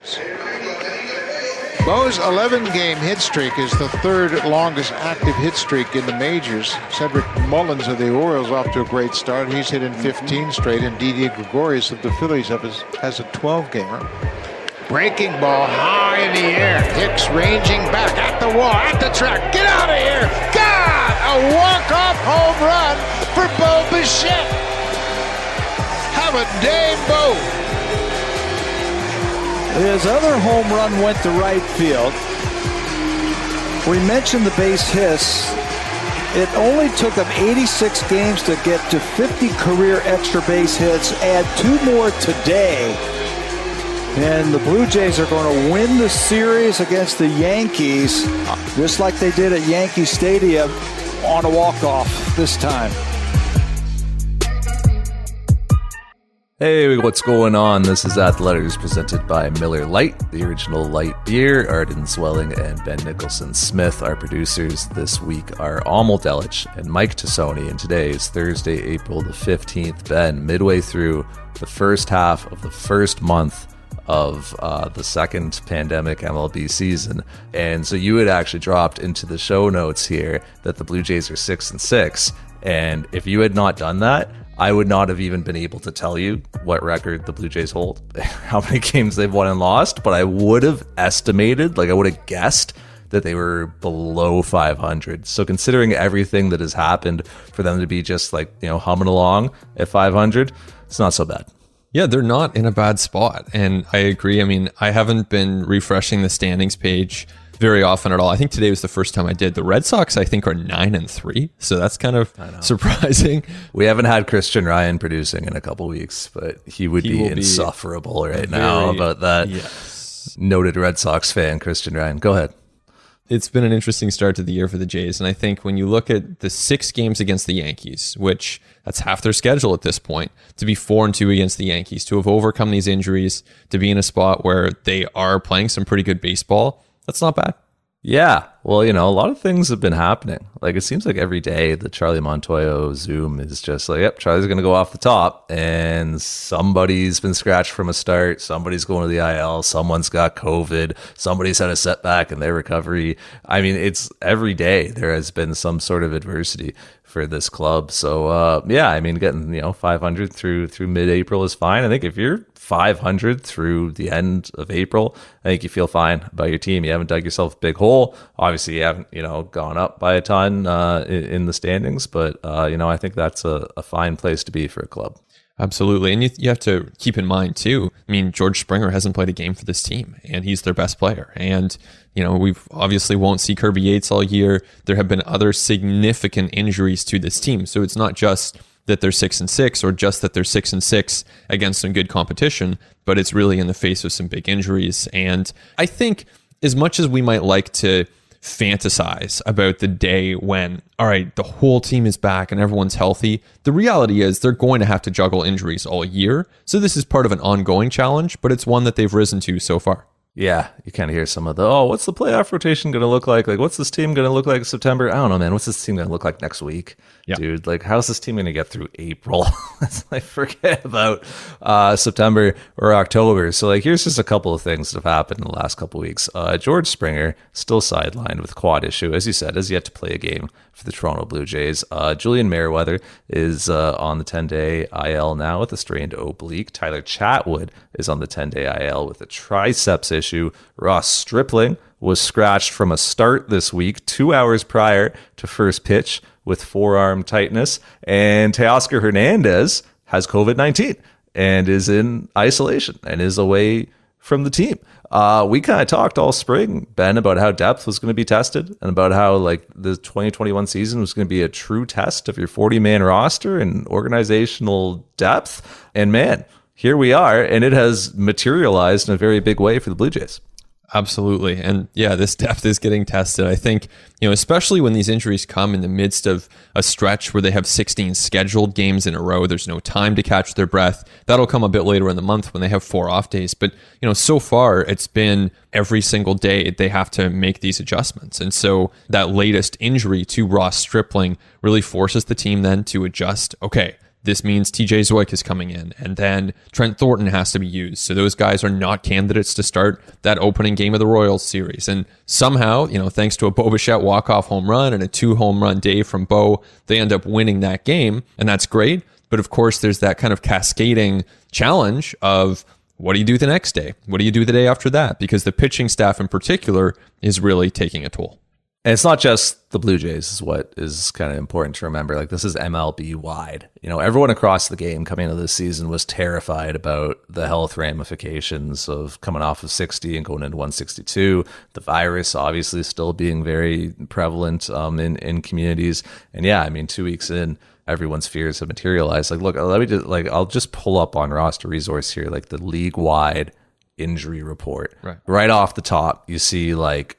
Bo's 11-game hit streak is the third longest active hit streak in the majors. Cedric Mullins of the Orioles off to a great start. He's hit in 15 straight, and Didier Gregorius of the Phillies has a 12-gamer. Breaking ball high in the air. Hicks ranging back at the wall, at the track. Get out of here! God! A walk-off home run for Bo Bichette. Have a day, Bo. His other home run went to right field. We mentioned the base hits. It only took him 86 games to get to 50 career extra base hits. Add 2 more today. And the Blue Jays are going to win the series against the Yankees, just like they did at Yankee Stadium on a walk-off this time. Hey, what's going on? This is At the Letters presented by Miller Lite, the original light beer. Arden Swelling and Ben Nicholson Smith, our producers this week, are Amal Delich and Mike Tassoni. And today is Thursday, April the 15th. Ben, midway through the first half of the first month of the second pandemic MLB season. And so you had actually dropped into the show notes here that the Blue Jays are 6-6. And if you had not done that, I would not have even been able to tell you what record the Blue Jays hold, how many games they've won and lost, but I would have estimated, I would have guessed that they were below 500. So considering everything that has happened for them to be just humming along at 500, it's not so bad. Yeah, they're not in a bad spot. And I agree. I mean, I haven't been refreshing the standings page very often at all. I think today was the first time I did. The Red Sox, I think, are 9-3, so that's kind of surprising. We haven't had Christian Ryan producing in a couple weeks, but he would be insufferable right now about that. Yes. Noted Red Sox fan, Christian Ryan. Go ahead. It's been an interesting start to the year for the Jays, and I think when you look at the 6 games against the Yankees, which that's half their schedule at this point, to be 4-2 against the Yankees, to have overcome these injuries, to be in a spot where they are playing some pretty good baseball, that's not bad. Yeah. Well, a lot of things have been happening. It seems like every day the Charlie Montoyo Zoom is just yep, Charlie's going to go off the top, and somebody's been scratched from a start. Somebody's going to the IL. Someone's got COVID. Somebody's had a setback in their recovery. I mean, it's every day there has been some sort of adversity for this club. So, getting, 500 through mid-April is fine. I think if you're 500 through the end of April, I think you feel fine about your team. You haven't dug yourself a big hole. Obviously, you haven't, gone up by a ton in the standings, but, I think that's a fine place to be for a club. Absolutely. And you have to keep in mind, too, I mean, George Springer hasn't played a game for this team, and he's their best player. And, we've obviously won't see Kirby Yates all year. There have been other significant injuries to this team. So it's not just that they're 6-6 or just that they're 6-6 against some good competition, but it's really in the face of some big injuries. And I think as much as we might like to fantasize about the day when, all right, the whole team is back and everyone's healthy, the reality is they're going to have to juggle injuries all year. So this is part of an ongoing challenge, but it's one that they've risen to so far. Yeah, you kind of hear some of what's the playoff rotation going to look like? What's this team going to look like in September? I don't know, man. What's this team going to look like next week? Yeah. Dude, how's this team going to get through April? Forget about September or October. So, here's just a couple of things that have happened in the last couple of weeks. George Springer, still sidelined with quad issue. As you said, has yet to play a game for the Toronto Blue Jays. Julian Merriweather is on the 10-day IL now with a strained oblique. Tyler Chatwood is on the 10-day IL with a triceps issue. Ross Stripling was scratched from a start this week 2 hours prior to first pitch with forearm tightness. And Teoscar Hernandez has COVID-19 and is in isolation and is away from the team. We kind of talked all spring, Ben, about how depth was going to be tested and about how the 2021 season was going to be a true test of your 40-man roster and organizational depth. And man, here we are, and it has materialized in a very big way for the Blue Jays. Absolutely. And yeah, this depth is getting tested. I think, especially when these injuries come in the midst of a stretch where they have 16 scheduled games in a row, there's no time to catch their breath. That'll come a bit later in the month when they have 4 off days. But, so far it's been every single day they have to make these adjustments. And so that latest injury to Ross Stripling really forces the team then to adjust. Okay, this means TJ Zeuch is coming in, and then Trent Thornton has to be used. So those guys are not candidates to start that opening game of the Royals series. And somehow, thanks to a Bo Bichette walk-off home run and a 2-home-run day from Bo, they end up winning that game, and that's great. But of course, there's that kind of cascading challenge of, what do you do the next day? What do you do the day after that? Because the pitching staff in particular is really taking a toll. And it's not just the Blue Jays is what is kind of important to remember. Like, this is MLB wide. Everyone across the game coming into this season was terrified about the health ramifications of coming off of 60 and going into 162. The virus obviously still being very prevalent in communities. And yeah, 2 weeks in, everyone's fears have materialized. Like, look, I'll just pull up on Roster Resource here, like the league-wide injury report. Right off the top, you see like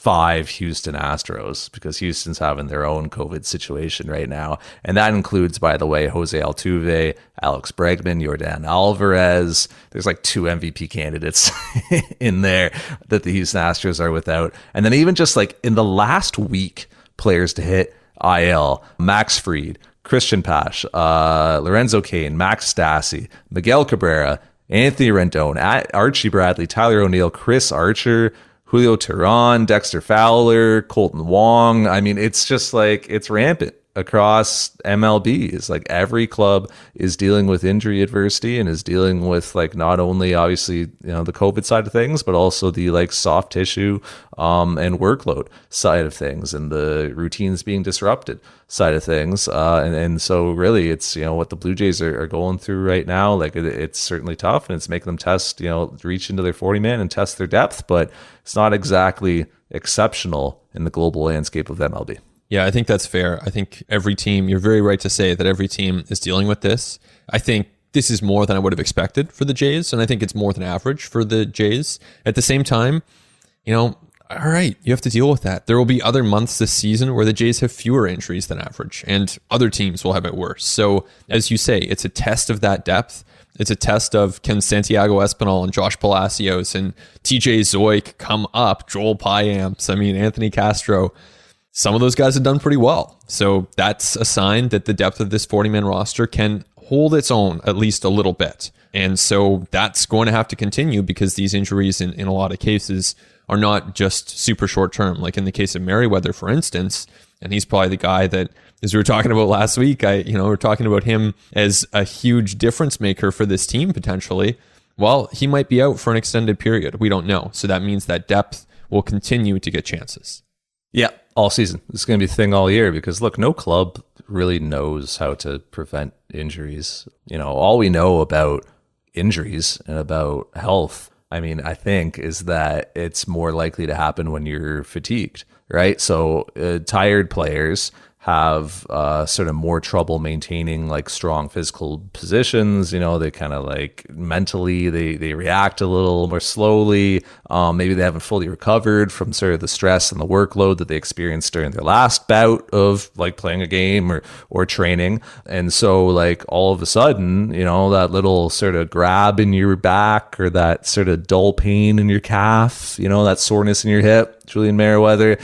5 Houston Astros, because Houston's having their own COVID situation right now. And that includes, by the way, Jose Altuve, Alex Bregman, Yordan Alvarez. There's like 2 MVP candidates in there that the Houston Astros are without. And then even just like in the last week, players to hit IL, Max Fried, Christian Pash, Lorenzo Cain, Max Stassi, Miguel Cabrera, Anthony Rendon, Archie Bradley, Tyler O'Neill, Chris Archer, Julio Teheran, Dexter Fowler, Colton Wong. It's just like, it's rampant across MLB. It's like every club is dealing with injury adversity and is dealing with like not only obviously the COVID side of things, but also the like soft tissue and workload side of things and the routines being disrupted side of things. And so really it's what the Blue Jays are going through right now. Like it's certainly tough, and it's making them test reach into their 40-man and test their depth, but it's not exactly exceptional in the global landscape of MLB. Yeah, I think that's fair. I think every team, you're very right to say that every team is dealing with this. I think this is more than I would have expected for the Jays, and I think it's more than average for the Jays. At the same time, all right, you have to deal with that. There will be other months this season where the Jays have fewer injuries than average, and other teams will have it worse. So, as you say, it's a test of that depth. It's a test of, can Santiago Espinal and Josh Palacios and TJ Zeuch come up, Joel Payamps, Anthony Castro. Some of those guys have done pretty well. So that's a sign that the depth of this 40-man roster can hold its own at least a little bit. And so that's going to have to continue, because these injuries in a lot of cases are not just super short term. Like in the case of Merriweather, for instance, and he's probably the guy that, as we were talking about last week, we're talking about him as a huge difference maker for this team potentially. Well, he might be out for an extended period. We don't know. So that means that depth will continue to get chances. Yeah, all season. It's going to be a thing all year, because look, no club really knows how to prevent injuries. All we know about injuries and about health, I think, is that it's more likely to happen when you're fatigued, right? So tired players have sort of more trouble maintaining like strong physical positions. They kind of like mentally they react a little more slowly. Maybe they haven't fully recovered from sort of the stress and the workload that they experienced during their last bout of like playing a game or training. And so like all of a sudden, that little sort of grab in your back or that sort of dull pain in your calf, that soreness in your hip, Julian Merriweather, it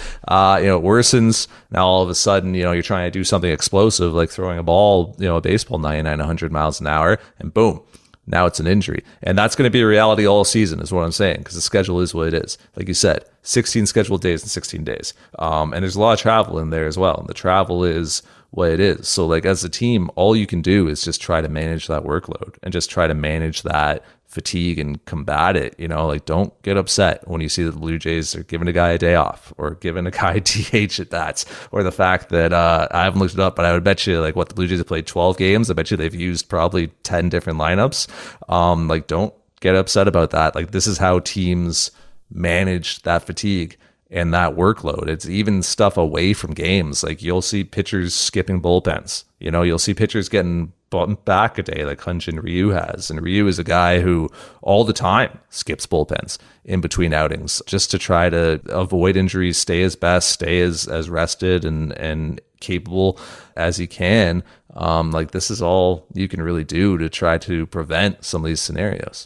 worsens. Now all of a sudden, you're trying to do something explosive like throwing a ball, a baseball 99, 100 miles an hour, and boom, now it's an injury. And that's going to be a reality all season is what I'm saying, because the schedule is what it is. Like you said, 16 scheduled days in 16 days. And there's a lot of travel in there as well. And the travel is what it is. So like as a team, all you can do is just try to manage that workload and just try to manage that fatigue and combat it. Like don't get upset when you see that the Blue Jays are giving a guy a day off or giving a guy DH at bats, or the fact that I haven't looked it up, but I would bet you like what the Blue Jays have played 12 games. I bet you they've used probably 10 different lineups. Like don't get upset about that. Like this is how teams manage that fatigue and that workload. It's even stuff away from games. Like you'll see pitchers skipping bullpens. You'll see pitchers getting bumped back a day like Hyun-Jin Ryu has. And Ryu is a guy who all the time skips bullpens in between outings just to try to avoid injuries, stay his best, stay as rested and capable as he can. Like this is all you can really do to try to prevent some of these scenarios.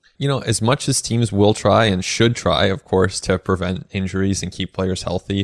As much as teams will try and should try, of course, to prevent injuries and keep players healthy,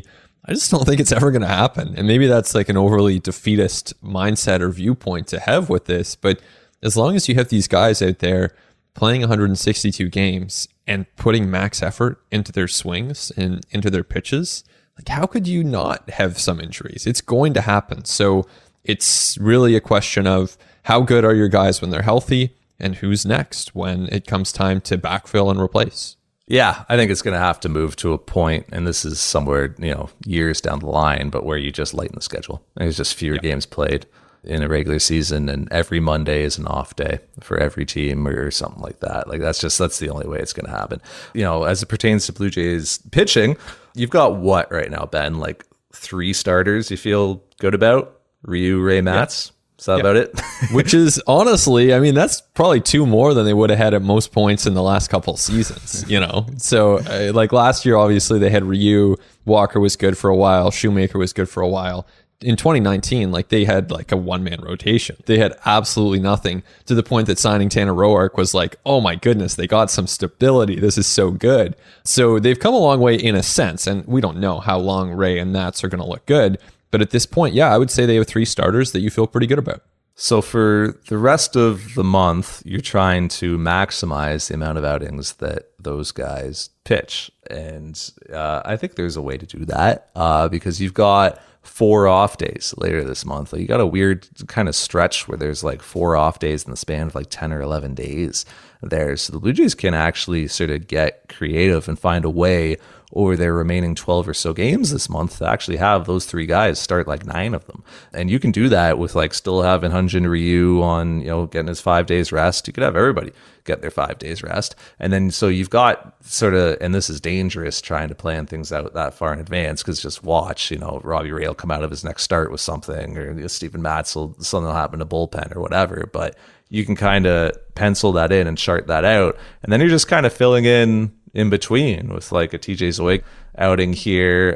I just don't think it's ever going to happen. And maybe that's like an overly defeatist mindset or viewpoint to have with this. But as long as you have these guys out there playing 162 games and putting max effort into their swings and into their pitches, like how could you not have some injuries? It's going to happen. So it's really a question of how good are your guys when they're healthy and who's next when it comes time to backfill and replace. Yeah, I think it's going to have to move to a point, and this is somewhere, years down the line, but where you just lighten the schedule. There's just fewer games played in a regular season, and every Monday is an off day for every team or something like that. Like that's the only way it's going to happen. As it pertains to Blue Jays pitching, you've got what right now, Ben? Like 3 starters you feel good about? Ryu, Ray, Matz? Is that about it? Which is honestly, I mean, that's probably 2 more than they would have had at most points in the last couple of seasons, So like last year, obviously they had Ryu, Walker was good for a while, Shoemaker was good for a while. In 2019, like they had like a 1-man rotation. They had absolutely nothing, to the point that signing Tanner Roark was like, oh my goodness, they got some stability. This is so good. So they've come a long way in a sense, and we don't know how long Ray and Nats are going to look good. But at this point, yeah, I would say they have 3 starters that you feel pretty good about. So for the rest of the month, you're trying to maximize the amount of outings that those guys pitch. And I think there's a way to do that because you've got 4 off days later this month. Like you got a weird kind of stretch where there's like 4 off days in the span of like 10 or 11 days there. So the Blue Jays can actually sort of get creative and find a way over their remaining 12 or so games this month to actually have those 3 guys start like 9 of them. And you can do that with like still having Hyun-Jin Ryu on, getting his 5 days rest. You could have everybody get their 5 days rest. And then so you've got sort of, and this is dangerous trying to plan things out that far in advance because just watch, Robbie Ray will come out of his next start with something, or Steven Matz something will happen to bullpen or whatever. But you can kind of pencil that in and chart that out. And then you're just kind of filling in between with like a TJ Zeuch outing here,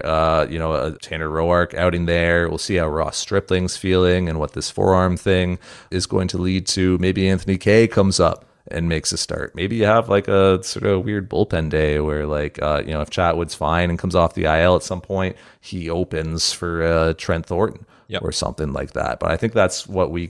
a Tanner Roark outing there. We'll see how Ross Stripling's feeling and what this forearm thing is going to lead to. Maybe Anthony Kay comes up and makes a start. Maybe you have like a sort of weird bullpen day where like, if Chatwood's fine and comes off the IL at some point, he opens for Trent Thornton or something like that. But I think that's what we,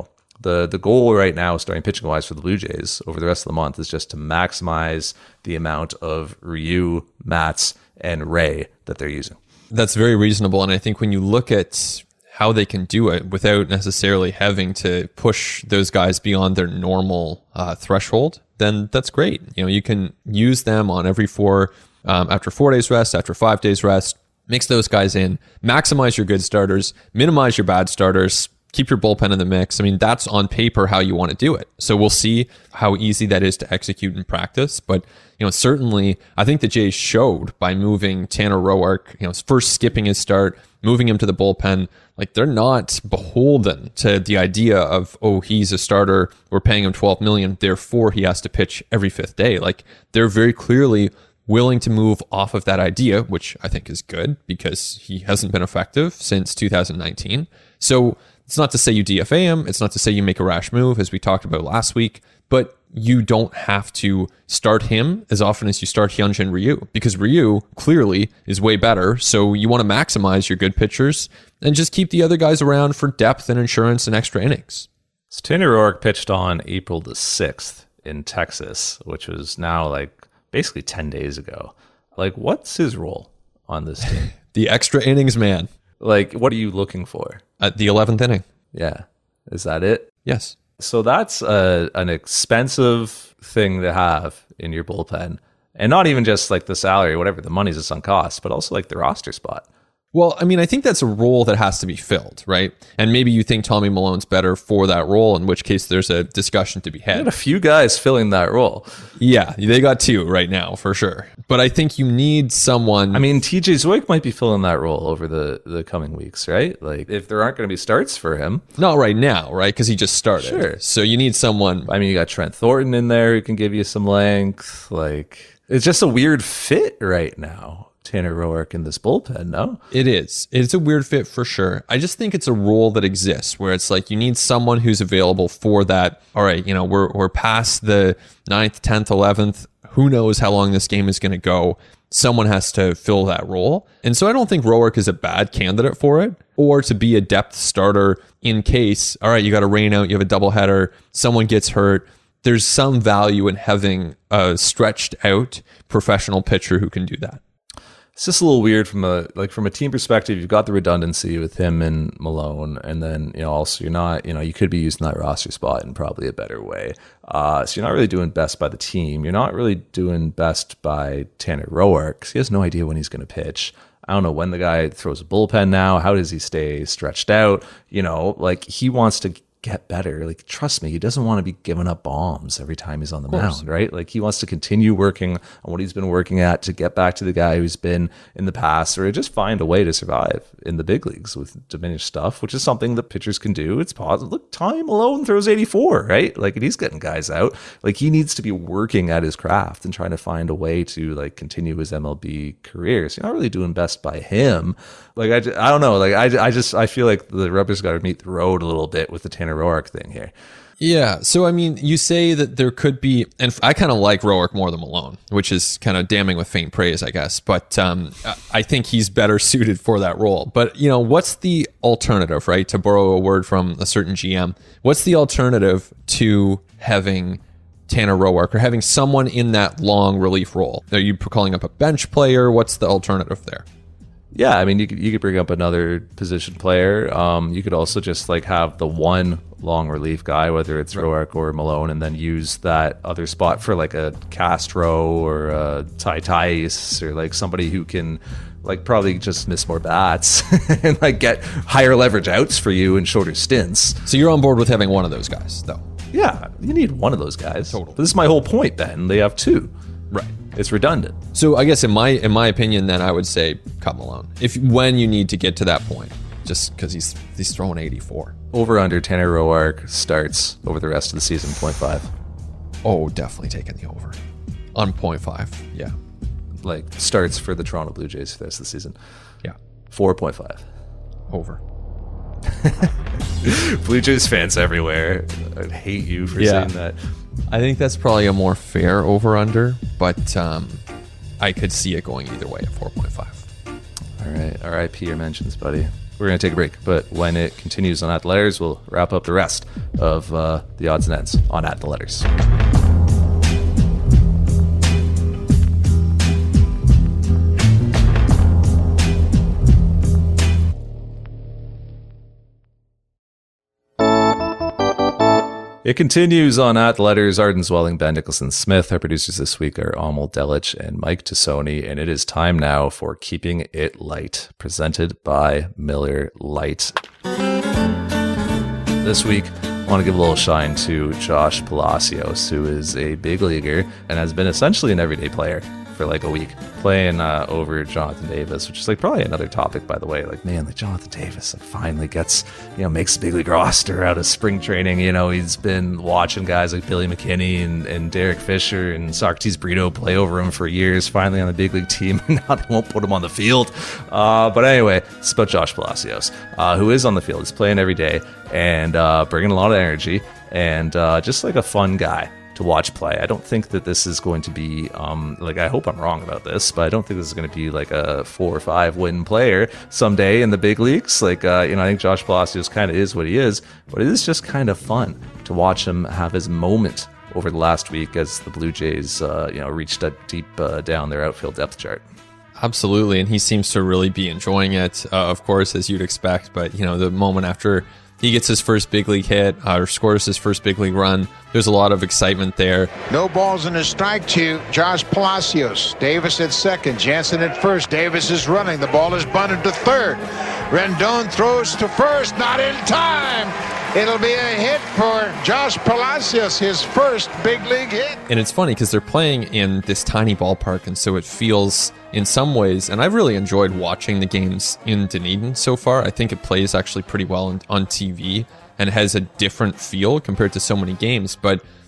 The goal right now, starting pitching wise for the Blue Jays over the rest of the month, is just to maximize the amount of Ryu, Matz, and Ray that they're using. That's very reasonable. And I think when you look at how they can do it without necessarily having to push those guys beyond their normal threshold, then that's great. You can use them on every 4, after 4 days rest, after 5 days rest, mix those guys in, maximize your good starters, minimize your bad starters, keep your bullpen in the mix. I mean, that's on paper how you want to do it. So we'll see how easy that is to execute in practice. But, certainly I think the Jays showed by moving Tanner Roark, first skipping his start, moving him to the bullpen, like they're not beholden to the idea of, oh, he's a starter, we're paying him $12 million, therefore he has to pitch every 5th day. Like they're very clearly willing to move off of that idea, which I think is good because he hasn't been effective since 2019. So it's not to say you DFA him. It's not to say you make a rash move, as we talked about last week, but you don't have to start him as often as you start Hyun-Jin Ryu, because Ryu clearly is way better. So you want to maximize your good pitchers and just keep the other guys around for depth and insurance and extra innings. So Tanner Roark pitched on April the 6th in Texas, which was now like basically 10 days ago. Like, what's his role on this team? The extra innings man. Like, what are you looking for? At the 11th inning. Yeah. Is that it? Yes. So that's an expensive thing to have in your bullpen. And not even just like the salary, whatever, the money's a sunk cost, but also like the roster spot. Well, I mean, I think that's a role that has to be filled, right? And maybe you think Tommy Milone's better for that role, in which case there's a discussion to be had. Got a few guys filling that role. Yeah, they got 2 right now, for sure. But I think you need someone... I mean, TJ Zeuch might be filling that role over the coming weeks, right? Like, if there aren't going to be starts for him. Not right now, right? Because he just started. Sure. So you need someone... I mean, you got Trent Thornton in there who can give you some length. Like, it's just a weird fit right now Tanner Roark in this bullpen, no? It is. It's a weird fit for sure. I just think it's a role that exists where it's like you need someone who's available for that. All right, we're past the 9th, 10th, 11th. Who knows how long this game is going to go? Someone has to fill that role. And so I don't think Roark is a bad candidate for it, or to be a depth starter in case, all right, you got a rain out, you have a doubleheader, someone gets hurt. There's some value in having a stretched out professional pitcher who can do that. It's just a little weird from a team perspective. You've got the redundancy with him and Malone, and then also you're not you could be using that roster spot in probably a better way. So you're not really doing best by the team. You're not really doing best by Tanner Roark because he has no idea when he's going to pitch. I don't know when the guy throws a bullpen now. How does he stay stretched out? He wants to get better. Like, trust me, he doesn't want to be giving up bombs every time he's on the mound, right? Like, he wants to continue working on what he's been working at to get back to the guy who's been in the past, or just find a way to survive in the big leagues with diminished stuff, which is something that pitchers can do. It's positive. Look, Tommy Malone throws 84, right? Like, and he's getting guys out. Like, he needs to be working at his craft and trying to find a way to continue his MLB career. So you're not really doing best by him. Like, I don't know. Like, I feel like the rubber's got to meet the road a little bit with the Tanner Roark thing here. Yeah. So, I mean, you say that there could be, and I kind of like Roark more than Malone, which is kind of damning with faint praise, I guess. But I think he's better suited for that role. But, what's the alternative, right? To borrow a word from a certain GM, what's the alternative to having Tanner Roark or having someone in that long relief role? Are you calling up a bench player? What's the alternative there? Yeah, I mean, you could bring up another position player. You could also just have the one long relief guy, whether it's Roark or Malone, and then use that other spot for a Castro or a Tatis or somebody who can probably just miss more bats and get higher leverage outs for you in shorter stints. So you're on board with having one of those guys, though? Yeah, you need one of those guys. Totally. But this is my whole point, Ben. They have two. Right. It's redundant. So I guess in my opinion, then I would say cut Malone when you need to get to that point, just because he's throwing 84. Over under Tanner Roark starts over the rest of the season 0.5. Oh, definitely taking the over on 0.5. Yeah, starts for the Toronto Blue Jays for the rest of the season. Yeah, 4.5 over. Blue Jays fans everywhere, I'd hate you for saying that. I think that's probably a more fair over-under, but I could see it going either way at 4.5. All right. RIP your mentions, buddy. We're going to take a break, but when it continues on At the Letters, we'll wrap up the rest of the odds and ends on At the Letters. It continues on At the Letters. Arden Zwelling, Ben Nicholson Smith. Our producers this week are Amal Delich and Mike Tassoni, and it is time now for Keeping It Light, presented by Miller Lite. This week, I want to give a little shine to Josh Palacios, who is a big leaguer and has been essentially an everyday player for a week, playing over Jonathan Davis, which is probably another topic, by the way. Jonathan Davis finally gets, makes the big league roster out of spring training. He's been watching guys like Billy McKinney and Derek Fisher and Socrates Brito play over him for years, finally on the big league team, and now they won't put him on the field. But anyway, it's about Josh Palacios, who is on the field. He's playing every day and bringing a lot of energy and just a fun guy to watch play. I don't think that this is going to be I hope I'm wrong about this, but I don't think this is going to be a 4 or 5 win player someday in the big leagues. I think Josh Palacios kind of is what he is, but it is just kind of fun to watch him have his moment over the last week as the Blue Jays reached up deep down their outfield depth chart. Absolutely, and he seems to really be enjoying it, of course, as you'd expect. But the moment after he gets his first big league hit or scores his first big league run, there's a lot of excitement there. No balls in a strike to Josh Palacios. Davis at second, Jansen at first. Davis is running. The ball is bunted to third. Rendon throws to first, not in time. It'll be a hit for Josh Palacios, his first big league hit. And it's funny because they're playing in this tiny ballpark, and so it feels in some ways, and I've really enjoyed watching the games in Dunedin so far. I think it plays actually pretty well on TV and has a different feel compared to so many games. But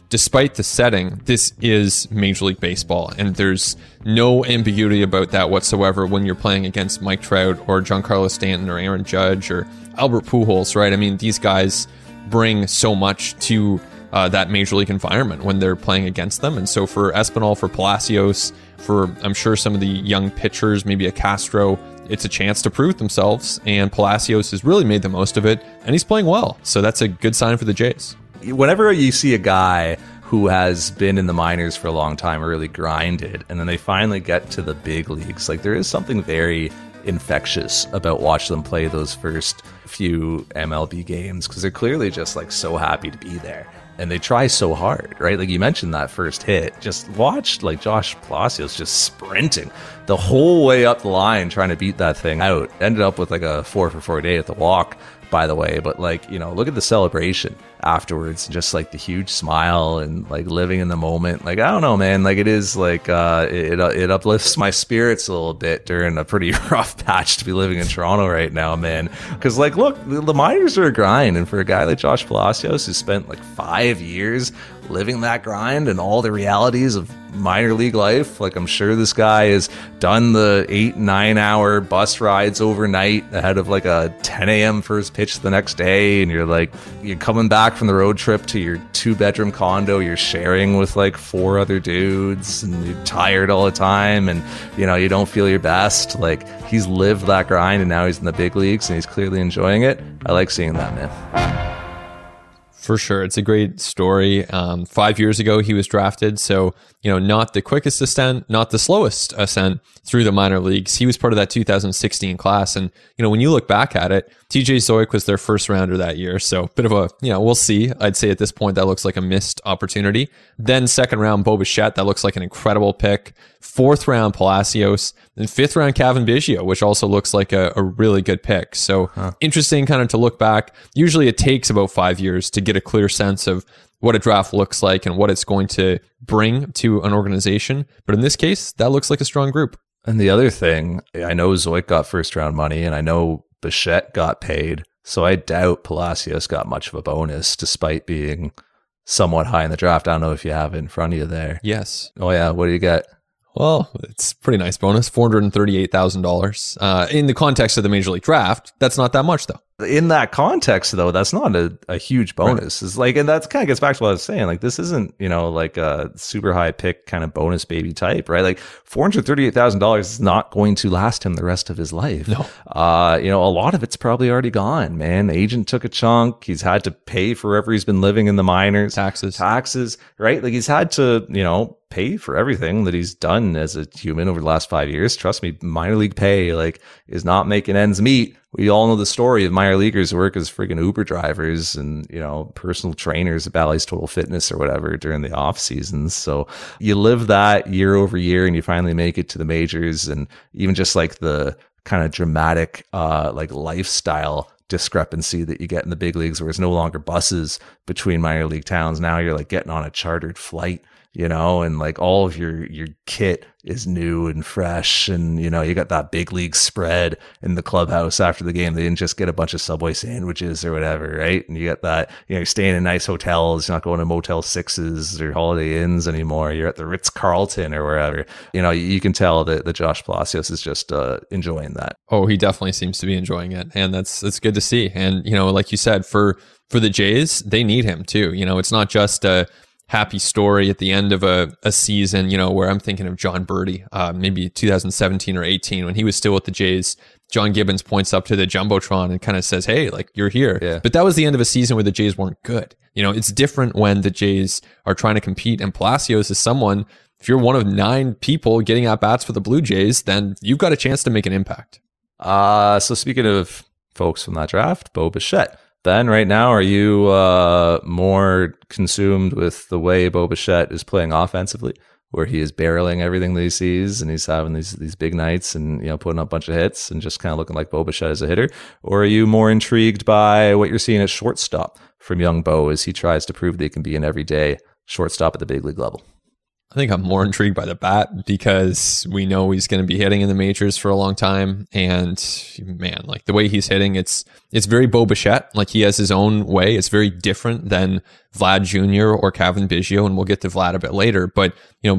despite the setting, this is Major League Baseball, and there's no ambiguity about that whatsoever when you're playing against Mike Trout or Giancarlo Stanton or Aaron Judge or Albert Pujols, right? I mean, these guys bring so much to that Major League environment when they're playing against them. And so for Espinal, for Palacios, for I'm sure some of the young pitchers, maybe a Castro, it's a chance to prove themselves. And Palacios has really made the most of it, and he's playing well. So that's a good sign for the Jays. Whenever you see a guy who has been in the minors for a long time, really grinded, and then they finally get to the big leagues, like there is something very infectious about watching them play those first few MLB games, because they're clearly just like so happy to be there. And they try so hard, right? Like you mentioned that first hit. Just watch like Josh Palacios just sprinting the whole way up the line trying to beat that thing out. Ended up with like a 4-for-4 day at the walk, by the way. But like, you know, look at the celebration afterwards, just like the huge smile and like living in the moment. Like, I don't know, man, like it is like it uplifts my spirits a little bit during a pretty rough patch to be living in Toronto right now, man. Because like, look, the minors are a grind, and for a guy like Josh Palacios who spent like 5 years living that grind and all the realities of minor league life, like I'm sure this guy has done the 8-9 hour bus rides overnight ahead of like a 10 a.m. first pitch the next day, and you're coming back from the road trip to your 2-bedroom condo you're sharing with like 4 other dudes, and you're tired all the time, and you know you don't feel your best. Like he's lived that grind, and now he's in the big leagues and he's clearly enjoying it. I like seeing that, man. For sure. It's a great story. 5 years ago, he was drafted. So, you know, not the quickest ascent, not the slowest ascent through the minor leagues. He was part of that 2016 class. And, you know, when you look back at it, TJ Zeuch was their first rounder that year. So bit of a, you know, we'll see. I'd say at this point, that looks like a missed opportunity. Then second round, Bo Bichette. That looks like an incredible pick. Fourth round, Palacios. And fifth round, Cavan Biggio, which also looks like a really good pick. So interesting kind of to look back. Usually it takes about 5 years to get a clear sense of what a draft looks like and what it's going to bring to an organization. But in this case, that looks like a strong group. And the other thing, I know Zeuch got first round money, and I know Bichette got paid. So I doubt Palacios got much of a bonus despite being somewhat high in the draft. I don't know if you have it in front of you there. Yes. Oh yeah. What do you get? Well, it's a pretty nice bonus, $438,000. In the context of the Major League Draft, that's not that much, though. In that context, though, that's not a huge bonus. Right. It's like, and that kind of gets back to what I was saying. Like, this isn't, you know, like a super high pick kind of bonus baby type, right? Like, $438,000 is not going to last him the rest of his life. No. You know, a lot of it's probably already gone, man. The agent took a chunk. He's had to pay forever. He's been living in the minors. Taxes, right? Like, he's had to, you know, pay for everything that he's done as a human over the last 5 years. Trust me, minor league pay, like, is not making ends meet. We all know the story of minor leaguers who work as friggin' Uber drivers and, you know, personal trainers at Bally's Total Fitness or whatever during the off seasons. So you live that year over year and you finally make it to the majors, and even just like the kind of dramatic, like lifestyle discrepancy that you get in the big leagues where it's no longer buses between minor league towns. Now you're like getting on a chartered flight, you know, and like all of your kit is new and fresh, and you know you got that big league spread in the clubhouse after the game. They didn't just get a bunch of Subway sandwiches or whatever, right? And you got that, you know, you're staying in nice hotels. You're not going to Motel 6s or Holiday Inns anymore. You're at the Ritz-Carlton or wherever. You know, you can tell that Josh Palacios is just enjoying that. Oh, he definitely seems to be enjoying it, and that's good to see. And you know, like you said, for the Jays, they need him too. You know, it's not just a happy story at the end of a season, you know, where I'm thinking of John Birdie, maybe 2017 or 18 when he was still with the Jays. John Gibbons points up to the Jumbotron and kind of says, hey, like, you're here. Yeah. But that was the end of a season where the Jays weren't good. You know, it's different when the Jays are trying to compete, and Palacios is someone, if you're one of 9 people getting at bats for the Blue Jays, then you've got a chance to make an impact. So speaking of folks from that draft, Bo Bichette. Ben, right now, are you more consumed with the way Bo Bichette is playing offensively, where he is barreling everything that he sees and he's having these big nights and, you know, putting up a bunch of hits and just kind of looking like Bo Bichette as a hitter? Or are you more intrigued by what you're seeing at shortstop from young Bo as he tries to prove that he can be an everyday shortstop at the big league level? I think I'm more intrigued by the bat because we know he's going to be hitting in the majors for a long time. And man, like the way he's hitting, it's very Bo Bichette. Like he has his own way. It's very different than Vlad Jr. or Cavan Biggio. And we'll get to Vlad a bit later. But,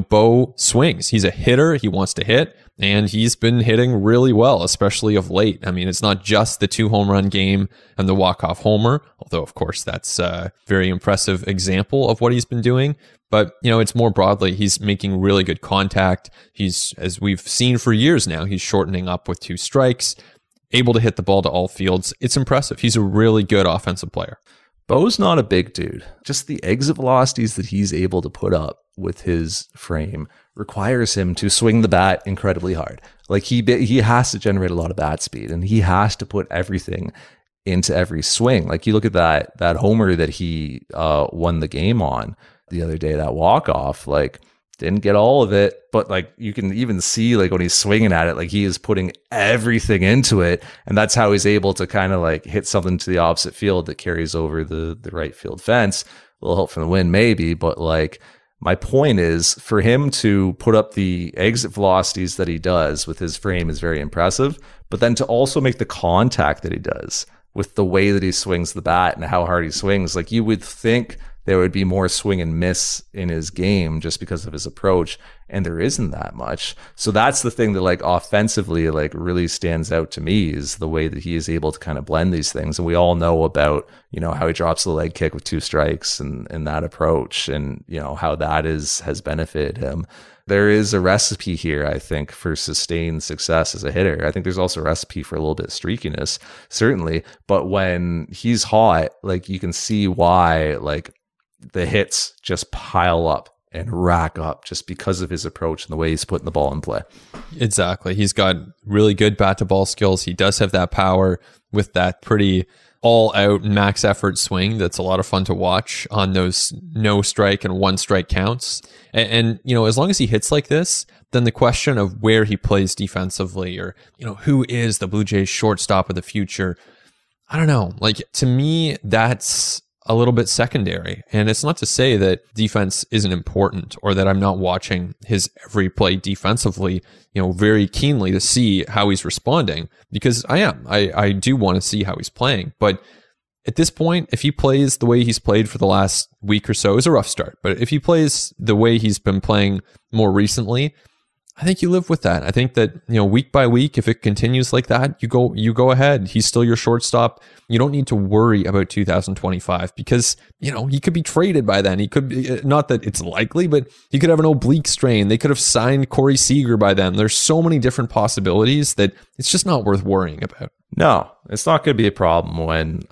Bo swings. He's a hitter. He wants to hit. And he's been hitting really well, especially of late. I mean, it's not just the 2 home run game and the walk-off homer, although, of course, that's a very impressive example of what he's been doing. But, it's more broadly, he's making really good contact. He's, as we've seen for years now, he's shortening up with 2 strikes, able to hit the ball to all fields. It's impressive. He's a really good offensive player. Bo's not a big dude. Just the exit velocities that he's able to put up with his frame requires him to swing the bat incredibly hard. Like he has to generate a lot of bat speed, and he has to put everything into every swing. Like you look at that homer that he won the game on the other day, that walk-off, like didn't get all of it, but like you can even see like when he's swinging at it, like he is putting everything into it, and that's how he's able to kind of like hit something to the opposite field that carries over the right field fence. A little help from the wind maybe, but like my point is for him to put up the exit velocities that he does with his frame is very impressive, but then to also make the contact that he does with the way that he swings the bat and how hard he swings, like you would think there would be more swing and miss in his game just because of his approach, and there isn't that much. So that's the thing that like offensively like really stands out to me, is the way that he is able to kind of blend these things. And we all know about, how he drops the leg kick with 2 strikes and that approach, and how that has benefited him. There is a recipe here, I think, for sustained success as a hitter. I think there's also a recipe for a little bit of streakiness, certainly. But when he's hot, like you can see why like the hits just pile up and rack up just because of his approach and the way he's putting the ball in play. Exactly. He's got really good bat to ball skills. He does have that power with that pretty all out max effort swing. That's a lot of fun to watch on those no strike and 1 strike counts. And as long as he hits like this, then the question of where he plays defensively, or, who is the Blue Jays shortstop of the future? I don't know. Like to me, that's a little bit secondary. And it's not to say that defense isn't important or that I'm not watching his every play defensively, very keenly to see how he's responding, because I am. I do want to see how he's playing. But at this point, if he plays the way he's played for the last week or so, it was a rough start. But if he plays the way he's been playing more recently, I think you live with that. I think that, week by week, if it continues like that, you go ahead. He's still your shortstop. You don't need to worry about 2025 because, he could be traded by then. He could be, not that it's likely, but he could have an oblique strain. They could have signed Corey Seager by then. There's so many different possibilities that it's just not worth worrying about. No, it's not going to be a problem when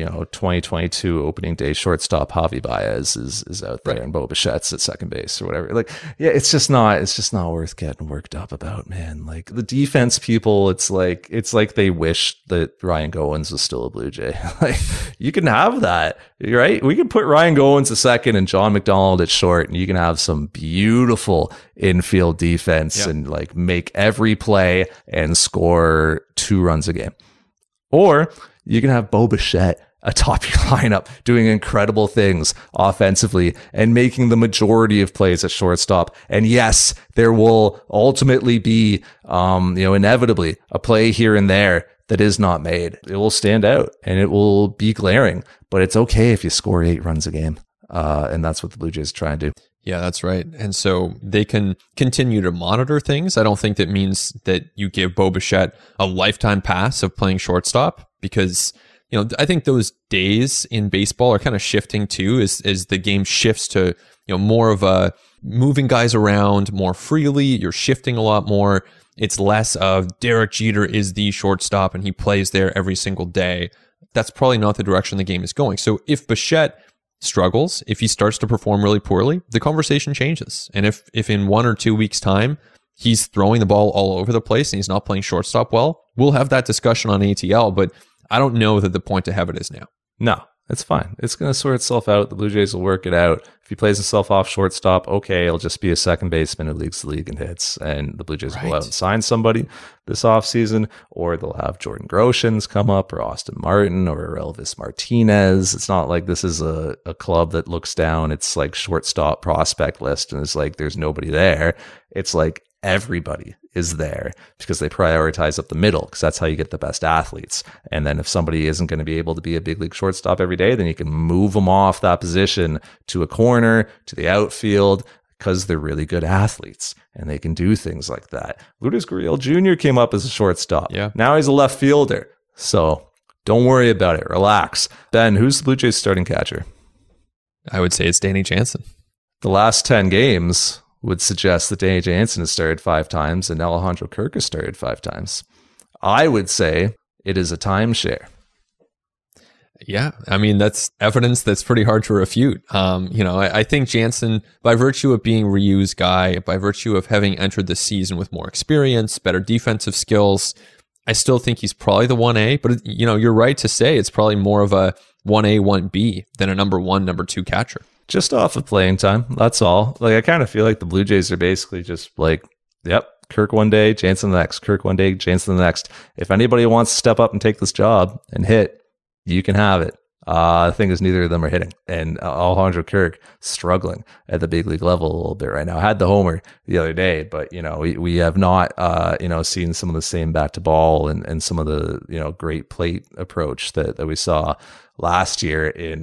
2022 opening day shortstop Javi Baez is out there, right, and Bo Bichette's at second base or whatever. Like, yeah, it's just not worth getting worked up about, man. Like the defense people, it's like they wish that Ryan Goins was still a Blue Jay. Like you can have that, right? We can put Ryan Goins at second and John McDonald at short, and you can have some beautiful infield defense and like make every play and score 2 runs a game. Or you can have Bo Bichette atop your lineup doing incredible things offensively and making the majority of plays at shortstop. And yes, there will ultimately be, inevitably a play here and there that is not made. It will stand out and it will be glaring, but it's okay if you score 8 runs a game. And that's what the Blue Jays try and do. Yeah, that's right. And so they can continue to monitor things. I don't think that means that you give Bo Bichette a lifetime pass of playing shortstop, because, I think those days in baseball are kind of shifting too, as the game shifts to, more of a moving guys around more freely. You're shifting a lot more. It's less of Derek Jeter is the shortstop and he plays there every single day. That's probably not the direction the game is going. So if Bichette struggles, if he starts to perform really poorly, the conversation changes. And if in 1 or 2 weeks' time, he's throwing the ball all over the place and he's not playing shortstop well, we'll have that discussion on ATL, but I don't know that the point to have it is now. No. It's fine. It's going to sort itself out. The Blue Jays will work it out. If he plays himself off shortstop, okay, he'll just be a second baseman who leads the league in hits, and the Blue Jays will go out and sign somebody this offseason, or they'll have Jordan Groshans come up, or Austin Martin, or Elvis Martinez. It's not like this is a club that looks down its like shortstop prospect list and is like, there's nobody there. It's like everybody is there because they prioritize up the middle, because that's how you get the best athletes. And then if somebody isn't going to be able to be a big league shortstop every day, then you can move them off that position to a corner, to the outfield, because they're really good athletes and they can do things like that. Lourdes Gurriel Jr. came up as a shortstop. Yeah. Now he's a left fielder. So don't worry about it. Relax. Ben, who's the Blue Jays starting catcher? I would say it's Danny Jansen. The last 10 games would suggest that Danny Jansen has started 5 times and Alejandro Kirk has started 5 times. I would say it is a timeshare. Yeah, I mean, that's evidence that's pretty hard to refute. I think Jansen, by virtue of being Ryu's guy, by virtue of having entered the season with more experience, better defensive skills, I still think he's probably the 1A, but you're right to say it's probably more of a 1A, 1B than a number 1, number 2 catcher. Just off of playing time, that's all. Like, I kind of feel like the Blue Jays are basically just like, yep, Kirk one day, Jansen the next, Kirk one day, Jansen the next. If anybody wants to step up and take this job and hit, you can have it. The thing is, neither of them are hitting, and Alejandro Kirk struggling at the big league level a little bit right now. I had the homer the other day, but we have not seen some of the same bat to ball and some of the great plate approach that we saw last year in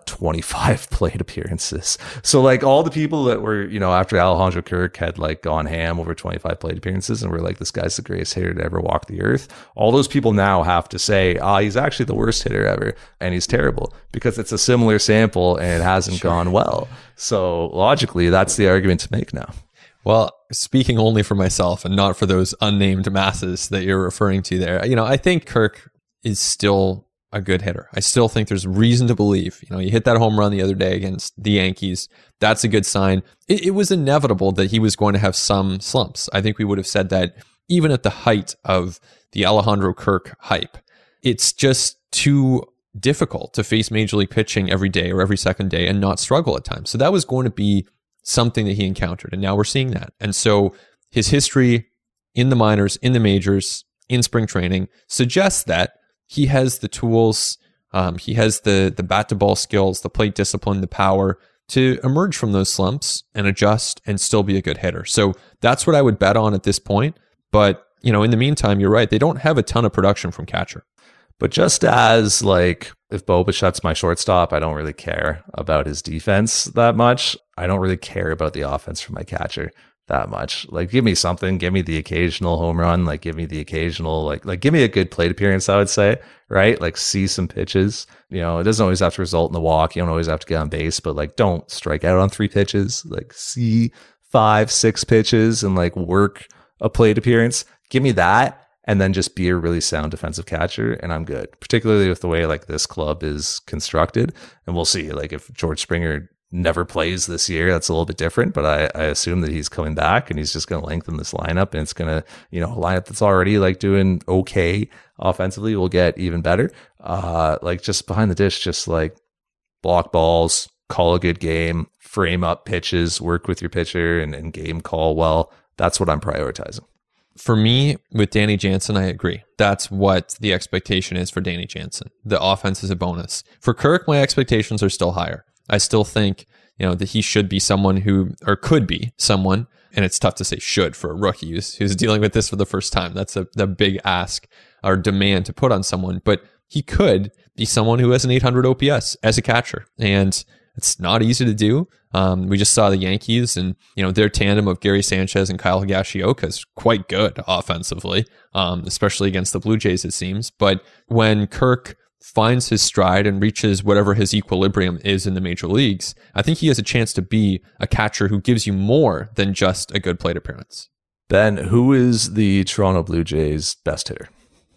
25 plate appearances. So like all the people that were after Alejandro Kirk had like gone ham over 25 plate appearances and were like, this guy's the greatest hitter to ever walk the earth, all those people now have to say he's actually the worst hitter ever and he's terrible, because it's a similar sample and it hasn't gone well. So logically that's the argument to make now. Well, speaking only for myself and not for those unnamed masses that you're referring to there, I think Kirk is still a good hitter. I still think there's reason to believe, you hit that home run the other day against the Yankees. That's a good sign. It was inevitable that he was going to have some slumps. I think we would have said that even at the height of the Alejandro Kirk hype. It's just too difficult to face major league pitching every day or every second day and not struggle at times. So that was going to be something that he encountered. And now we're seeing that. And so his history in the minors, in the majors, in spring training suggests that he has the tools, he has the bat to ball skills, the plate discipline, the power to emerge from those slumps and adjust and still be a good hitter. So that's what I would bet on at this point. But, in the meantime, you're right. They don't have a ton of production from catcher. But just as like if Bo Bichette's my shortstop, I don't really care about his defense that much. I don't really care about the offense from my catcher that much. Like, give me something, give me the occasional home run, like give me the occasional, like give me a good plate appearance, I would say, right? Like see some pitches, it doesn't always have to result in the walk. You don't always have to get on base, but like, don't strike out on 3 pitches, like see 5, 6 pitches and like work a plate appearance. Give me that. And then just be a really sound defensive catcher, and I'm good. Particularly with the way like this club is constructed, and we'll see. Like if George Springer never plays this year, that's a little bit different. But I assume that he's coming back, and he's just going to lengthen this lineup, and it's going to, a lineup that's already like doing okay offensively will get even better. Like just behind the dish, just like block balls, call a good game, frame up pitches, work with your pitcher, and game call well. That's what I'm prioritizing. For me, with Danny Jansen, I agree. That's what the expectation is for Danny Jansen. The offense is a bonus. For Kirk, my expectations are still higher. I still think, that he should be someone who, or could be someone, and it's tough to say should for a rookie who's dealing with this for the first time. That's a big ask or demand to put on someone, but he could be someone who has an 800 OPS as a catcher. And it's not easy to do. We just saw the Yankees and, their tandem of Gary Sanchez and Kyle Higashioka is quite good offensively, especially against the Blue Jays, it seems. But when Kirk finds his stride and reaches whatever his equilibrium is in the major leagues, I think he has a chance to be a catcher who gives you more than just a good plate appearance. Ben, who is the Toronto Blue Jays' best hitter?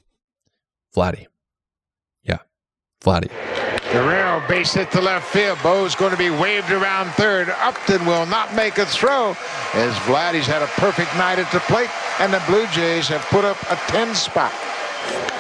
Vladdy. Yeah, Vladdy. Guerrero base hit to left field. Bo's going to be waved around third. Upton will not make a throw as Vladdy's had a perfect night at the plate, and the Blue Jays have put up a 10 spot.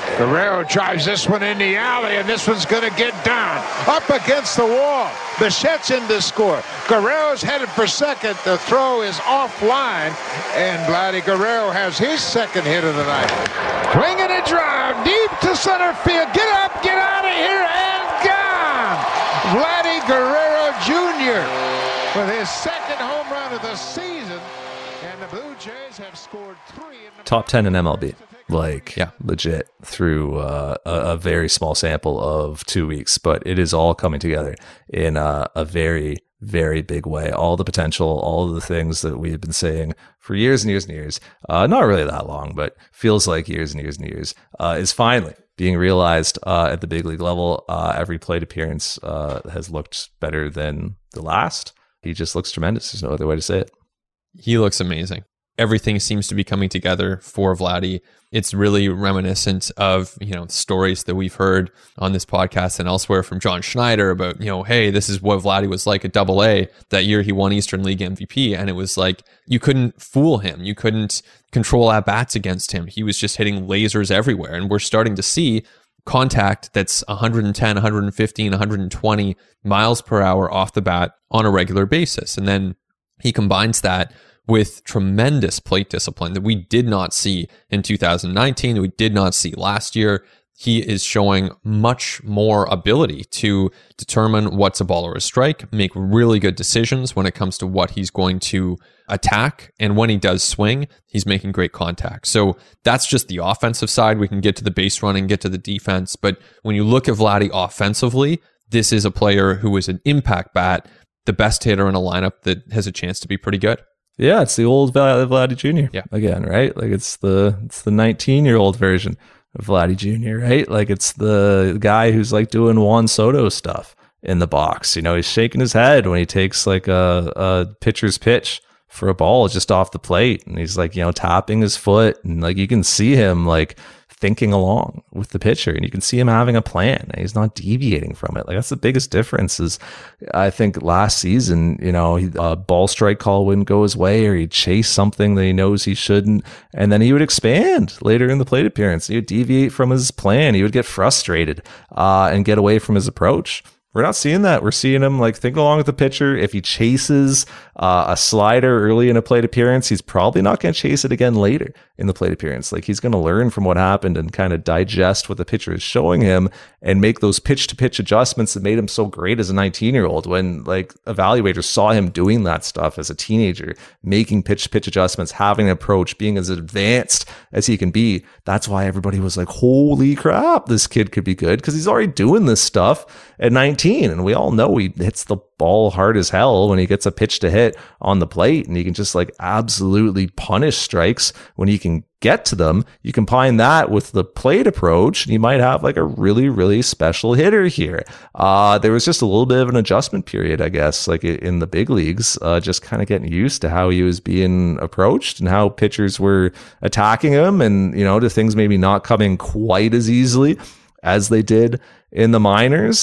Guerrero drives this one in the alley, and this one's going to get down. Up against the wall. Bichette's in to score. Guerrero's headed for second. The throw is offline, and Vladdy Guerrero has his second hit of the night. Swing and a drive deep to center field. Get up, get out of here, and gone! Vladdy Guerrero Jr. with his second home run of the season, and the Blue Jays have scored 3 in the Top 10 in MLB. Like, yeah, legit through a very small sample of 2 weeks, but it is all coming together in a very, very big way. All the potential, all of the things that we've been saying for years and years and years, not really that long, but feels like years and years and years, is finally being realized at the big league level. Every plate appearance has looked better than the last. He just looks tremendous. There's no other way to say it. He looks amazing. Everything seems to be coming together for Vladdy. It's really reminiscent of, stories that we've heard on this podcast and elsewhere from John Schneider about, hey, this is what Vladdy was like at AA. That year he won Eastern League MVP, and it was like, you couldn't fool him. You couldn't control at-bats against him. He was just hitting lasers everywhere. And we're starting to see contact that's 110, 115, 120 miles per hour off the bat on a regular basis. And then he combines that with tremendous plate discipline that we did not see in 2019, that we did not see last year. He is showing much more ability to determine what's a ball or a strike, make really good decisions when it comes to what he's going to attack. And when he does swing, he's making great contact. So that's just the offensive side. We can get to the base running, get to the defense. But when you look at Vladdy offensively, this is a player who is an impact bat, the best hitter in a lineup that has a chance to be pretty good. Yeah, it's the old Vladdy Jr. Yeah. Again, right? Like it's the 19-year-old version of Vladdy Jr., right? Like it's the guy who's like doing Juan Soto stuff in the box. He's shaking his head when he takes like a pitcher's pitch for a ball just off the plate, and he's like, tapping his foot, and like you can see him like thinking along with the pitcher, and you can see him having a plan, and he's not deviating from it. Like that's the biggest difference. Is I think last season, a ball strike call wouldn't go his way, or he'd chase something that he knows he shouldn't, and then he would expand later in the plate appearance. He would deviate from his plan. He would get frustrated and get away from his approach. We're not seeing that. We're seeing him like think along with the pitcher. If he chases a slider early in a plate appearance, he's probably not going to chase it again later in the plate appearance. Like he's going to learn from what happened and kind of digest what the pitcher is showing him and make those pitch-to-pitch adjustments that made him so great as a 19-year-old. When like evaluators saw him doing that stuff as a teenager, making pitch-to-pitch adjustments, having an approach, being as advanced as he can be. That's why everybody was like, holy crap, this kid could be good, because he's already doing this stuff at 19. And we all know he hits the ball hard as hell when he gets a pitch to hit on the plate, and he can just like absolutely punish strikes when he can get to them. You combine that with the plate approach, and you might have like a really, really special hitter here. There was just a little bit of an adjustment period, I guess, like in the big leagues, just kind of getting used to how he was being approached and how pitchers were attacking him, and to things maybe not coming quite as easily as they did in the minors.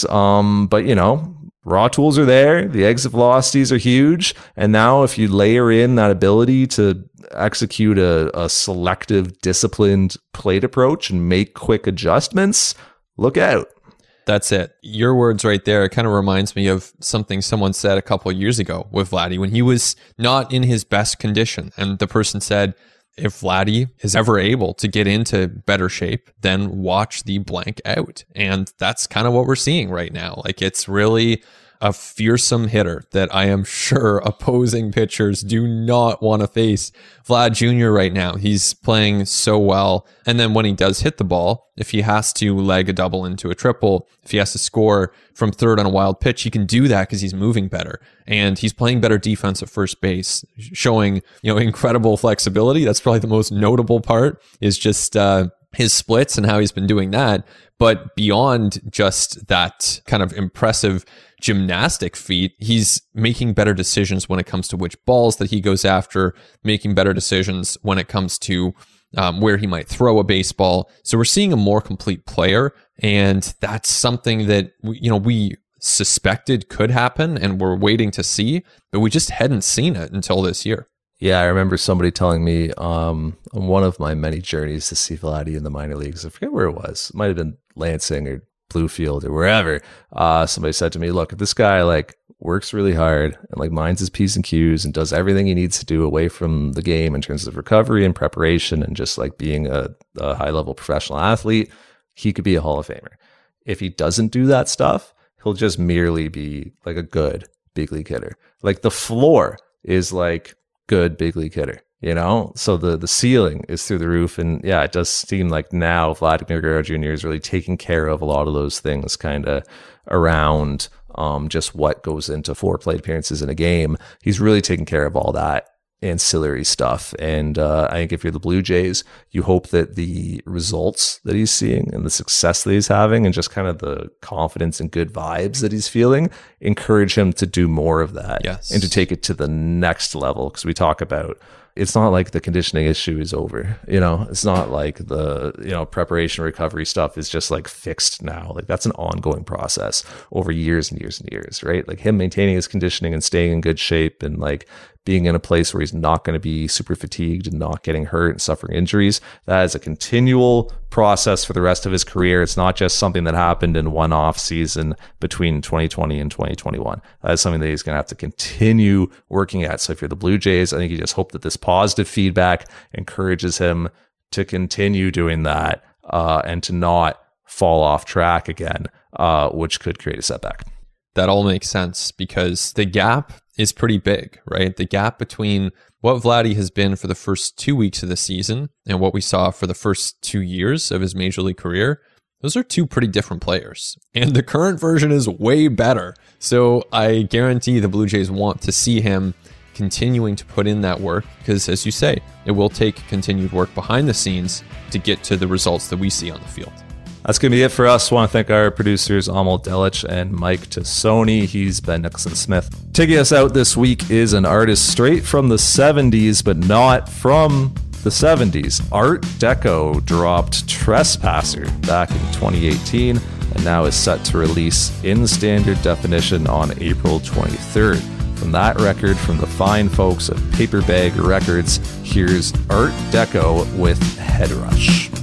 But raw tools are there. The exit velocities are huge. And now if you layer in that ability to execute a selective, disciplined plate approach and make quick adjustments, look out. That's it. Your words right there. It kind of reminds me of something someone said a couple of years ago with Vladdy when he was not in his best condition. And the person said, if Vladdy is ever able to get into better shape, then watch the blank out. And that's kind of what we're seeing right now. Like it's really a fearsome hitter that I am sure opposing pitchers do not want to face. Vlad Jr. right now, he's playing so well. And then when he does hit the ball, if he has to leg a double into a triple, if he has to score from third on a wild pitch, he can do that because he's moving better. And he's playing better defense at first base, showing, incredible flexibility. That's probably the most notable part, is just his splits and how he's been doing that. But beyond just that kind of impressive gymnastic feat, he's making better decisions when it comes to which balls that he goes after, making better decisions when it comes to where he might throw a baseball. So we're seeing a more complete player, and that's something that we suspected could happen and we're waiting to see, but we just hadn't seen it until this year. Yeah, I remember somebody telling me on one of my many journeys to see Vladdy in the minor leagues, I forget where it was. It might have been Lansing or Bluefield or wherever. Somebody said to me, look, if this guy like works really hard and like minds his P's and Q's and does everything he needs to do away from the game in terms of recovery and preparation and just like being a high level professional athlete, he could be a Hall of Famer. If he doesn't do that stuff, he'll just merely be like a good big league hitter. Like the floor is like good big league hitter, you know? So the ceiling is through the roof. And yeah, it does seem like now Vladimir Guerrero Jr. is really taking care of a lot of those things kind of around just what goes into 4 plate appearances in a game. He's really taking care of all that ancillary stuff. And I think if you're the Blue Jays, you hope that the results that he's seeing and the success that he's having and just kind of the confidence and good vibes that he's feeling encourage him to do more of that. Yes. And to take it to the next level. Because we talk about, it's not like the conditioning issue is over, you know, it's not like the, you know, preparation recovery stuff is just like fixed now. Like that's an ongoing process over years and years and years, right? Like him maintaining his conditioning and staying in good shape and like being in a place where he's not going to be super fatigued and not getting hurt and suffering injuries. That is a continual process for the rest of his career. It's not just something that happened in one off season between 2020 and 2021. That is something that he's going to have to continue working at. So if you're the Blue Jays, I think you just hope that this positive feedback encourages him to continue doing that and to not fall off track again, which could create a setback. That all makes sense because the gap is pretty big, right? The gap between what Vladdy has been for the first 2 weeks of the season and what we saw for the first 2 years of his major league career, those are 2 pretty different players. And the current version is way better. So I guarantee the Blue Jays want to see him continuing to put in that work because, as you say, it will take continued work behind the scenes to get to the results that we see on the field. That's going to be it for us. I want to thank our producers, Amal Delich and Mike Tassoni. He's Ben Nicholson Smith. Taking us out this week is an artist straight from the 70s, but not from the 70s. Art Deco dropped Trespasser back in 2018 and now is set to release in standard definition on April 23rd. From that record, from the fine folks at Paper Bag Records, here's Art Deco with Head Rush.